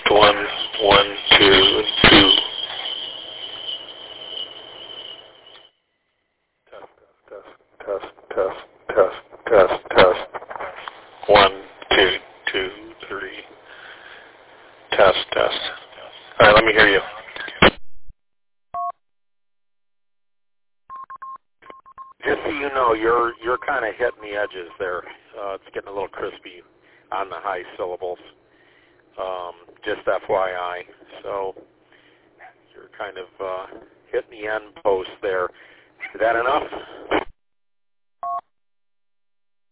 1, 1, 2, 2. Test, test, test, test, test. 1, 2, 2, 3. Test, test. All right, let me hear you. Just so you know, you're kind of hitting the edges there. It's getting a little crispy on the high syllables. Just FYI. So you're kind of hitting the end post there. Is that enough?